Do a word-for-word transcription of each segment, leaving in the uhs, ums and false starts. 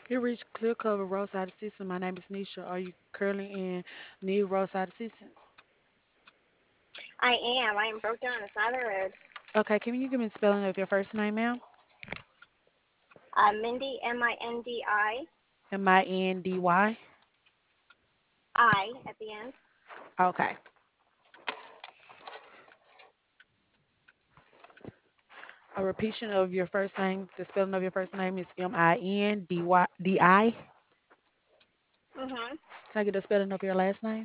You reached Clear Cover Roadside Assistance. My name is Nisha. Are you currently in need of roadside assistance? I am. I am broke down on the side of the road. Okay, can you give me the spelling of your first name, ma'am? Uh, Mindy, M I N D I, M I N D Y. I at the end. Okay. A repetition of your first name. The spelling of your first name is M I N D Y D I. Mhm. Can I get the spelling of your last name?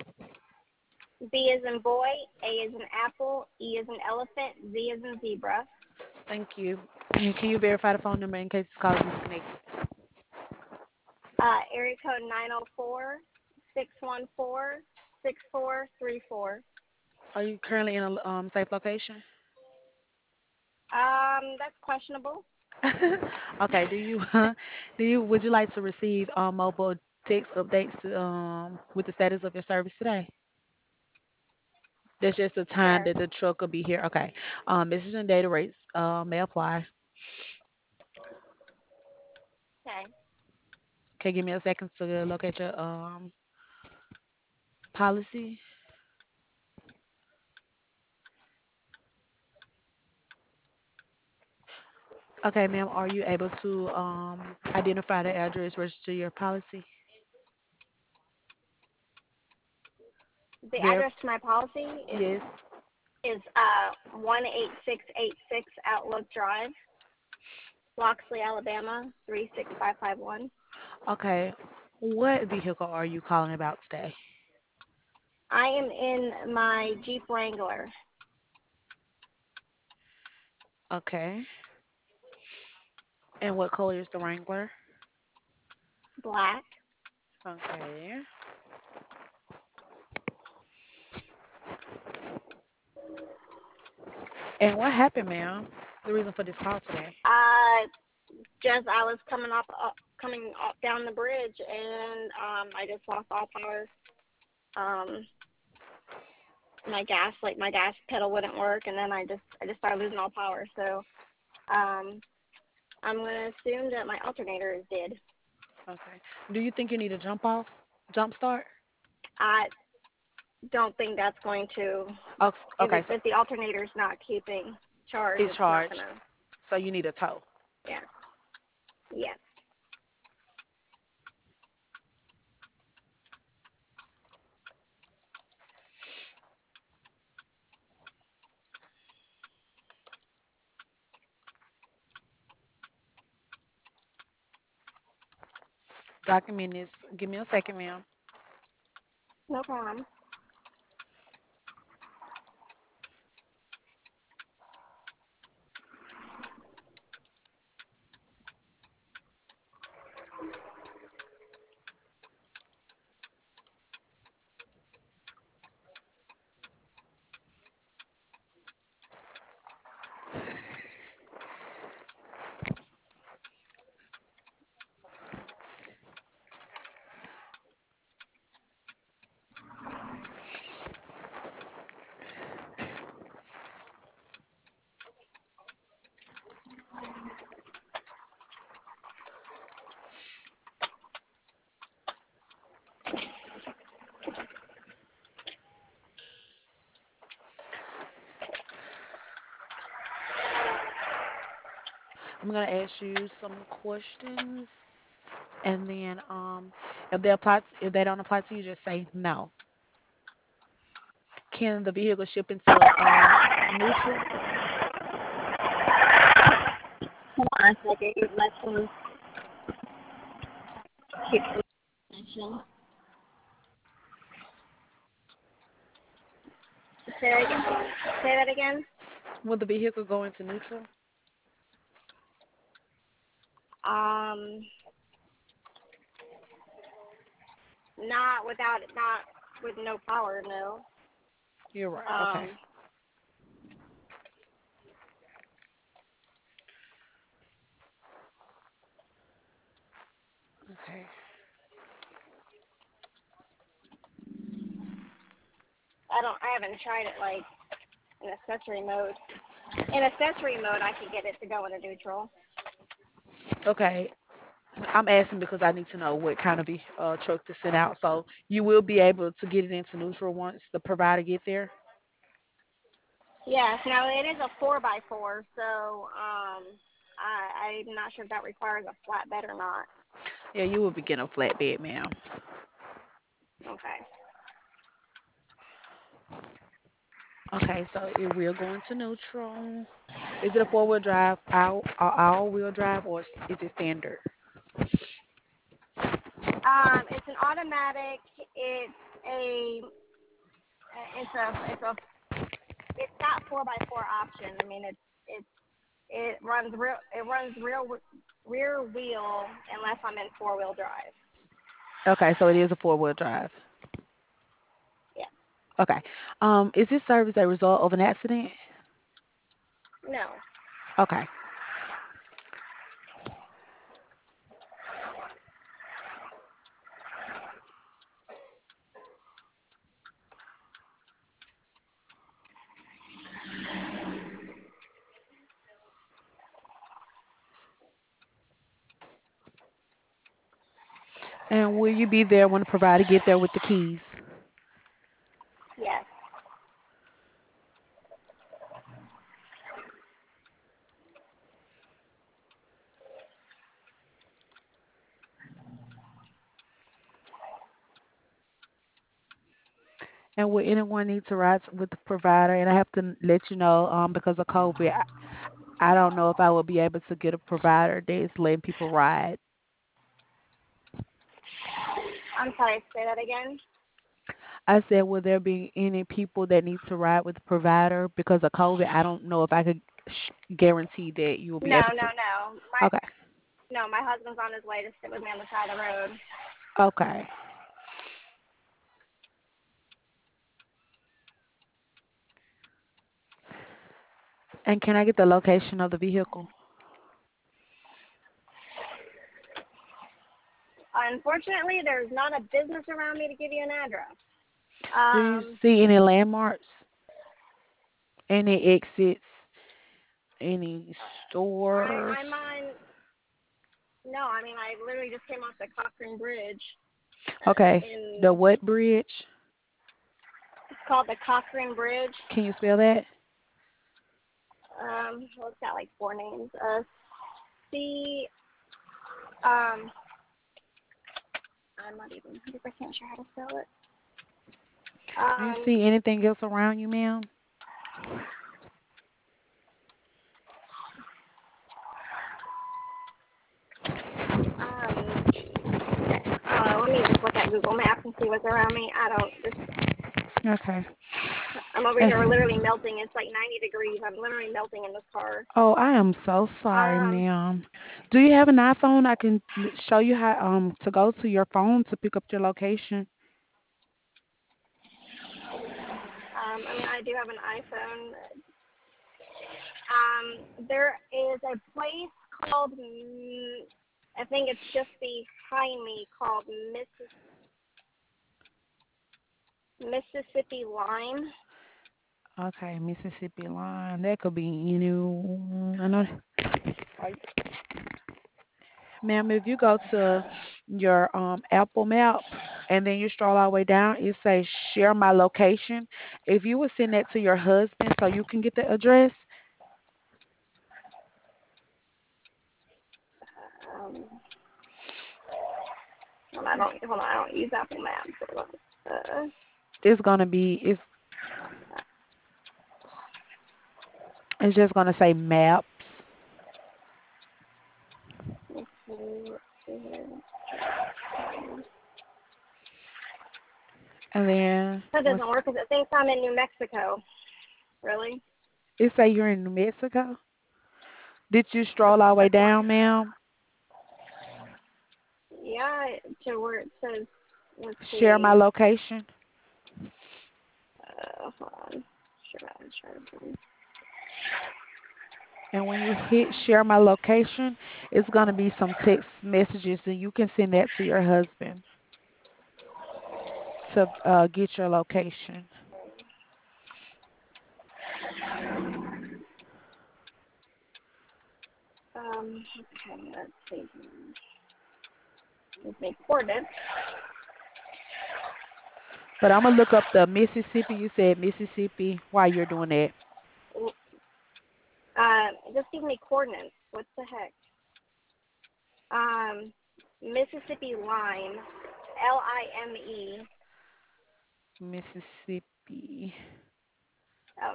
B is in boy, A is in apple, E is in elephant, Z is in zebra. Thank you. And can you verify the phone number in case this call is disconnected? Uh, area code nine zero four six one four six four three four. Are you currently in a um, safe location? Um, that's questionable. Okay. Do you do you would you like to receive um, mobile text updates to, um, with the status of your service today? That's just the time Sure. that the truck will be here. Okay. Um, message and data rates uh, may apply. Okay. Okay, give me a second to locate your um policy. Okay, ma'am, are you able to um identify the address registered to your policy? The Verif address to my policy is yes. is uh one eight six eight six Outlook Drive, Loxley, Alabama three six five five one. Okay. What vehicle are you calling about today? I am in my Jeep Wrangler, Okay. And what color is the Wrangler? black. Okay. And what happened, ma'am? The reason for this call today? Uh, just I was coming up, up coming up down the bridge, and um, I just lost all power. Um, my gas, like my gas pedal wouldn't work, and then I just I just started losing all power. So um, I'm gonna assume that my alternator is dead. Okay. Do you think you need a jump off? Jump start? I don't think that's going to. Oh, If okay, it, so if the alternator's not keeping charge, it's it's not charged. gonna. So you need a tow. Yeah. Yes. Document this. Give me a second, ma'am. No problem. I'm gonna ask you some questions, and then um, if they apply, to, if they don't apply to you, just say no. Can the vehicle ship into um neutral? Hold on a second. My phone keeps connection. Say that again. Say that again. Will the vehicle go into neutral? Um, not without not with no power. No. You're right. Okay. Um, Okay. I don't. I haven't tried it like in accessory mode. In accessory mode, I could get it to go into neutral. Okay. I'm asking because I need to know what kind of ve- uh, truck to send out. So you will be able to get it into neutral once the provider get there. Yes. Now it is a four by four, so um, I I'm not sure if that requires a flatbed or not. Yeah, you will be getting a flatbed, ma'am. Okay. Okay, so it will go into neutral. Is it a four wheel drive, all all wheel drive, or is is it standard? Um, it's an automatic. It's a it's a it's a it's got four by four option. I mean, it's it's it runs real it runs real rear wheel unless I'm in four wheel drive. Okay, so it is a four wheel drive. Yeah. Okay. Um, is this service a result of an accident? No. Okay. And will you be there when the provider get there with the keys? Yes. And will anyone need to ride with the provider? And I have to let you know, um, because of COVID, I, I don't know if I will be able to get a provider that's letting people ride. I'm sorry. Say that again. I said, will there be any people that need to ride with the provider because of COVID? I don't know if I could sh guarantee that you will be No, able no, to. no. My Okay. no, my husband's on his way to sit with me on the side of the road. Okay. And can I get the location of the vehicle? Unfortunately, there's not a business around me to give you an address. Do you Um, see any landmarks, any exits, any I I'm stores? on. No, I mean I literally just came off the Cochrane Bridge. Uh, Okay. The in what bridge? It's called the Cochrane Bridge. Can you spell that? Um, well, it's got like four names. Uh, C. Um, I'm not even one hundred percent sure how to spell it. Do you Um, see anything else around you, ma'am? um, uh, Let me just look at Google Maps and see what's around me. I don't. This, Okay. I'm over Eh, here literally melting. It's like ninety degrees. I'm literally melting in this car. Oh, I am so sorry, Um, ma'am. Do you have an iPhone? I can l- show you how um to go to your phone to pick up your location. um, I mean, I do have an iPhone. Um, there is a place called, mm, I think it's just behind me, called Missis- Mississippi Lime. Okay, Mississippi line. That could be any. I know. Ma'am, if you go to your um Apple map and then you stroll all the way down, it says share my location. If you would send that to your husband so you can get the address. Um, hold on, I don't, hold on, I don't use Apple Maps. Hold on. Uh, It's gonna be it's it's just gonna say maps, let's see, let's see here. and then That doesn't once work because it thinks I'm in New Mexico. Really? it say you're in New Mexico. Did you stroll all the way That's what. down, ma'am? Yeah, to where it says. Let's Share my see. location. Uh, hold on. Sure, I'm trying to. And when you hit share my location, it's gonna be some text messages, and you can send that to your husband to uh, get your location. Um. Okay. Let's see. Here. Give me coordinates. But I'm gonna look up the Mississippi. You said Mississippi. While you're doing that, Uh, just give me coordinates. What the heck? Um, Mississippi lime. L I M E. Mississippi. Oh,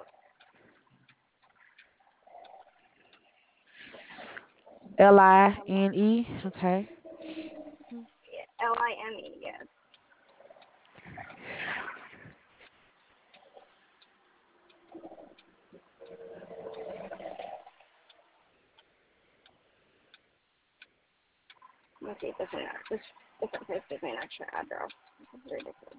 L I N E. Okay. L I M E. Yes. Let's see if this one. This different place gives me an extra address. This is ridiculous.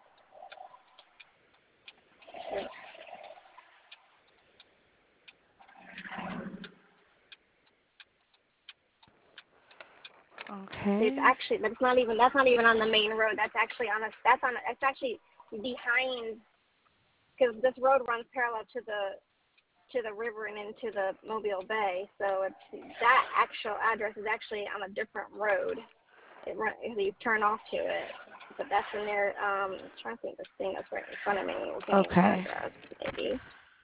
It's Okay. actually, but it's not even. That's not even on the main road. That's actually on a. That's on. A, it's actually behind because this road runs parallel to the to the river and into the Mobile Bay. So it's that actual address is actually on a different road. It run, you turn off to it, but that's in there. Um, I'm trying to think of this thing that's right in front of me. Looking at the Okay. address, maybe.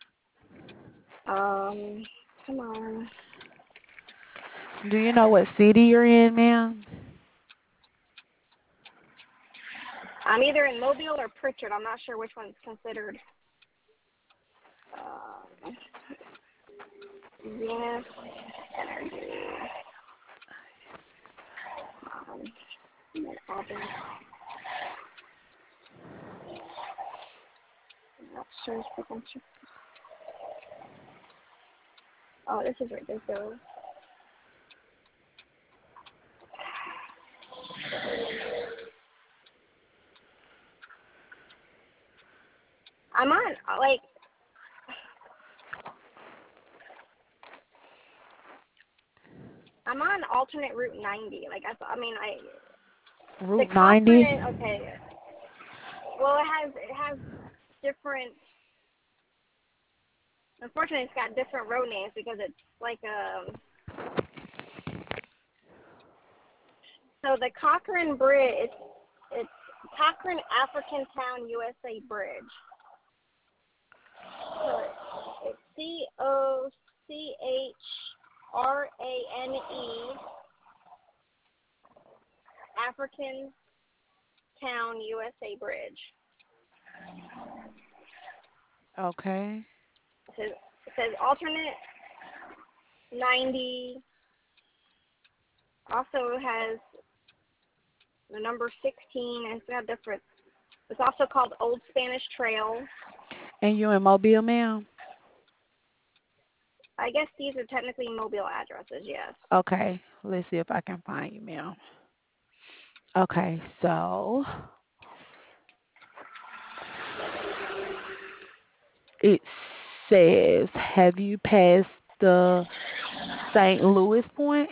Um, come on. Do you know what city you're in, ma'am? I'm either in Mobile or Pritchard. I'm not sure which one's considered. Um, Venus Energy. Um, Auburn. I'm not sure if I can. Oh, this is ridiculous. I'm on like I'm on alternate route ninety. Like I, I mean, I the Route ninety. Cochrane. Okay. Well, it has it has different. Unfortunately, it's got different road names because it's like um. So the Cochrane Bridge. It's it's Cochrane African Town U S A Bridge. So it's C O C H R A N E African Town U S A Bridge. Okay. It says, it says alternate ninety. Also has the number sixteen, and it's got different. It's also called Old Spanish Trail. And you in Mobile, ma'am? I guess these are technically mobile addresses, yes. Okay. Let's see if I can find you, ma'am. Okay. So it says, have you passed the Saint Louis point?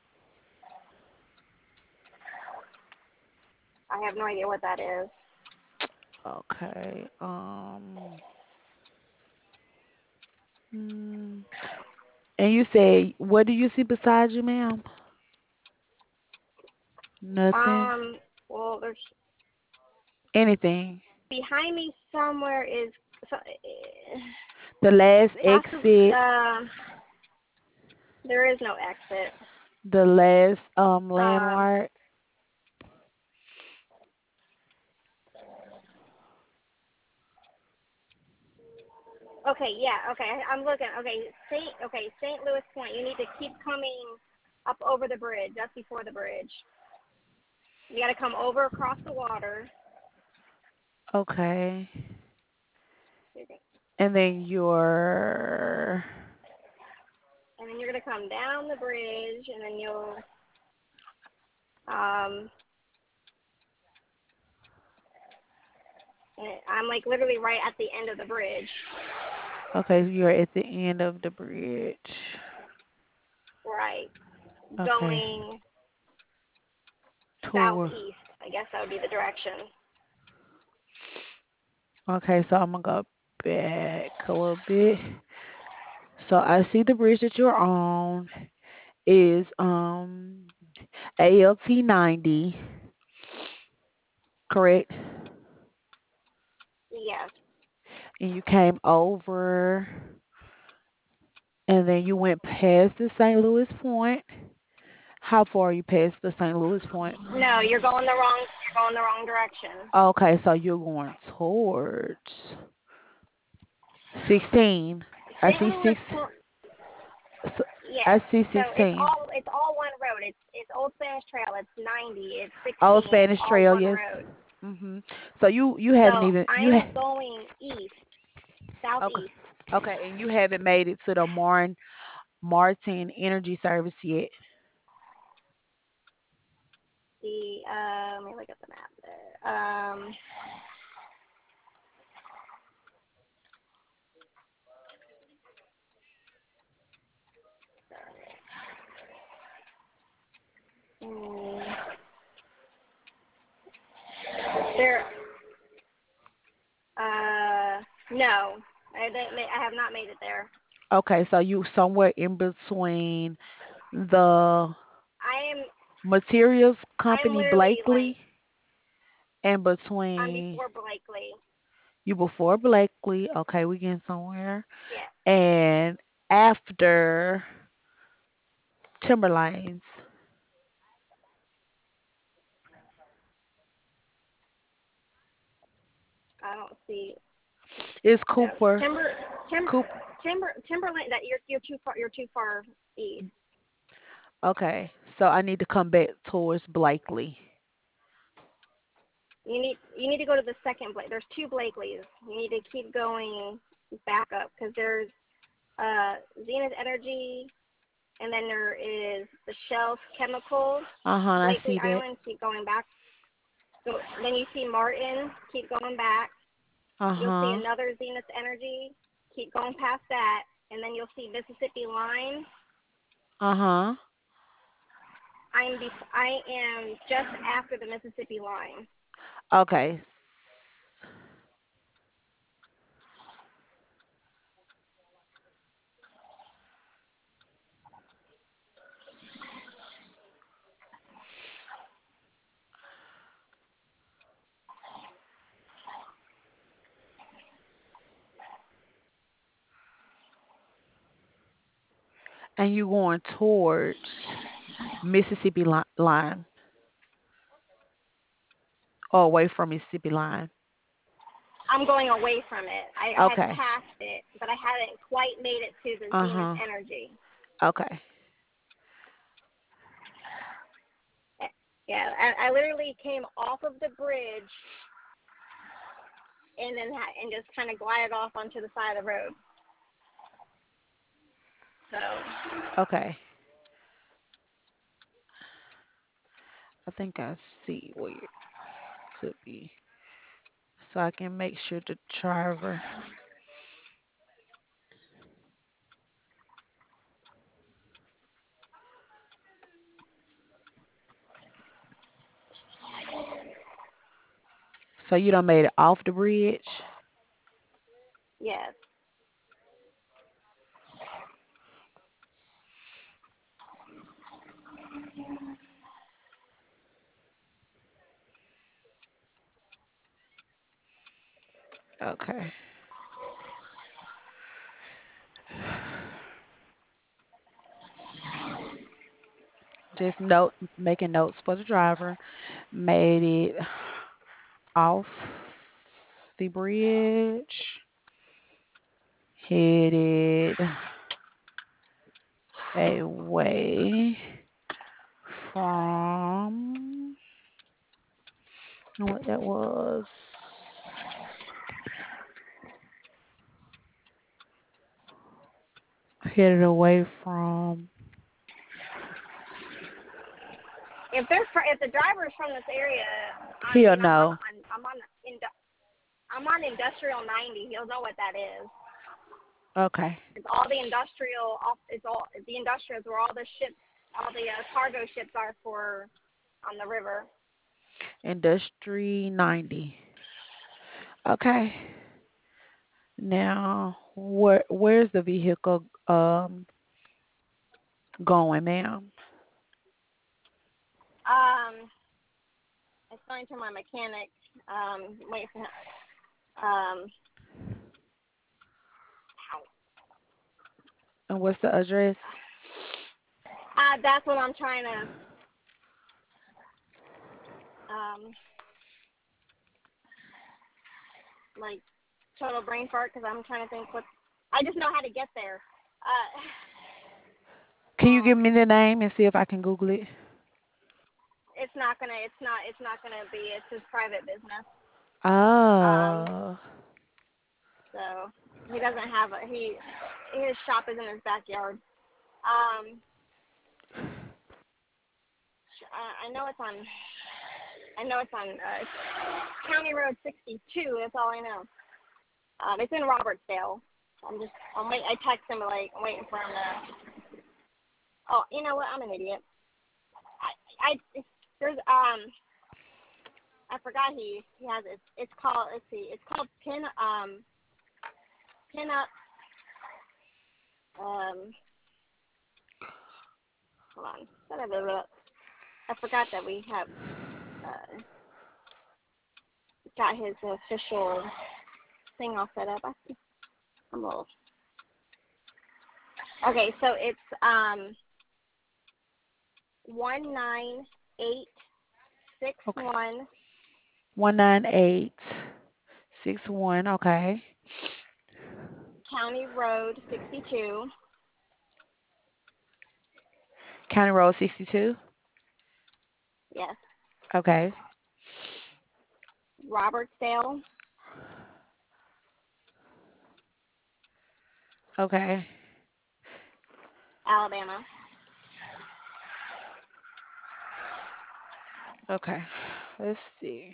I have no idea what that is. Okay. Um. mm, And you say, what do you see beside you, ma'am? Nothing. Um, well, there's Anything. behind me somewhere is so, uh, The last possibly. exit. Uh, there is no exit. The last um Um, landmark. okay, yeah, okay, I- I'm looking. Okay, Saint. Okay, Saint Louis Point. You need to keep coming up over the bridge. That's before the bridge. You got to come over across the water. Okay. And then your And then you're gonna come down the bridge, and then you'll um. And I'm like literally right at the end of the bridge. okay, you're at the end of the bridge. Right, Okay. going Tour. southeast. I guess that would be the direction. Okay, so I'm gonna go back a little bit. So I see the bridge that you're on is um A L T ninety, correct? Yes. And you came over, and then you went past the Saint Louis Point. How far are you past the Saint Louis Point? No, you're going the wrong. You're going the wrong direction. Okay, so you're going towards sixteen. I Saint see Louis six. Point. s- I Yes. see So it's sixteen. all it's all one road. It's it's Old Spanish Trail. It's ninety. It's Old sixteen. It's Spanish all Trail, one yes. road. Mhm. So you you So haven't even you I'm ha- going east, okay. southeast. Okay, and you haven't made it to the Martin Martin Energy Service yet. The uh, let me look at the map there. Um, mm, there. Uh, no, I didn't. ma- I have not made it there. Okay, so you somewhere in between the I am. materials I'm company literally like Blakely and I'm between before Blakely. you before Blakely. Okay, we getting somewhere. Yeah. And after Timberlanes I don't see. is No, Cooper. Timber, Timber, Coop. Timber, Timberland. That you're you're too far. You're too far east. Okay, so I need to come back towards Blakely. You need you need to go to the second Blake. There's two Blakeleys. You need to keep going back up because there's uh Zenith Energy, and then there is the Shell Chemical, Uh huh. I Blakely see that. Island. Keep going back. So then you see Martin. Keep going back. Uh You'll see huh. another Zenith Energy. Keep going past that, and then you'll see Mississippi Line. Uh huh. I'm be- I am just after the Mississippi Line. Okay. And you going towards Mississippi li- line or away from Mississippi line? I'm going away from it. I, I had Okay. passed it, but I hadn't quite made it to the Uh Zenith huh. Energy. Okay. Eh, Yeah, I, I literally came off of the bridge and then ha- and just kind of glided off onto the side of the road. So Okay. I think I see where it could be, so I can make sure the driver. So you done made it off the bridge. yes, Okay. Just note making notes for the driver. Made it off the bridge. Headed away from what that was. Headed away from. if they're fr- if the driver's from this area, I He'll mean I'm on know. I'm, I'm on indu- I'm on Industrial ninety. He'll know what that is. Okay. It's all the industrial. It's all the industrials where all the ships, all the uh, cargo ships are for on the river. Industry ninety. Okay. Now, where where's the vehicle um going, ma'am? Um, it's going to my mechanic. Um, wait for him. Um, And what's the address? uh, that's what I'm trying to um like total brain fart because I'm trying to think what. I just know how to get there. Uh, Can you give um, me the name and see if I can Google it? it's not gonna. It's not. It's not gonna be. It's his private business. Um, Oh. so he doesn't have a he. His shop is in his backyard. Um, I, I know it's on. I know it's on uh, County Road sixty-two. That's all I know. Um, it's in Robertsdale. I'm just. I'm wait. I text him like I'm waiting for him to. Oh, you know what? I'm an idiot. I. I there's um. I forgot he he has it. It's called. Let's see. It's called pin um pin up um. Hold on. Blah, blah, blah. I forgot that we have uh got his official thing all set up. I think I'm a little. Okay, so it's um one nine eight six Okay. one one nine eight six one. Okay. County Road sixty-two. County Road sixty-two. Yes, Okay. Robertsdale, Okay. Alabama. Okay. Let's see.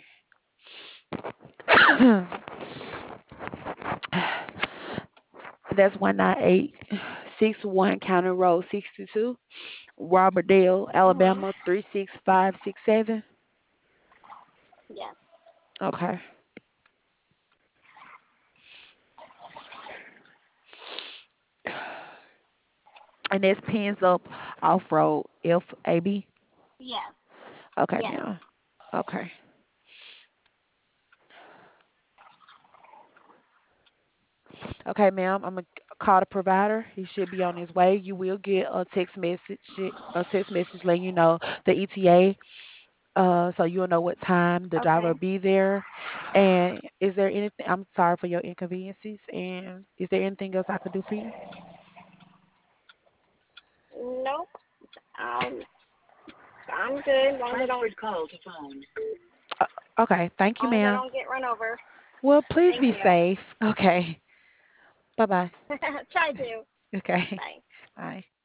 That's one nine eight six one County Road sixty-two, Robert Mhm. Alabama three six five six seven. Yes. Okay. And that's pins up off road F A B. Yes. Okay, Yes. ma'am. Okay. Okay, ma'am. I'm gonna call the provider. He should be on his way. You will get a text message, a text message letting you know the E T A, uh, so you'll know what time the driver will Okay. be there. And is there anything? I'm sorry for your inconveniences. And is there anything else I could do for you? Nope. Um, I'm good. As long as I don't, Uh, okay. Thank as you, long as I ma'am. don't get run over. Well, please Thank be you. safe. Okay. Bye bye. Try to. Okay. Bye. Bye.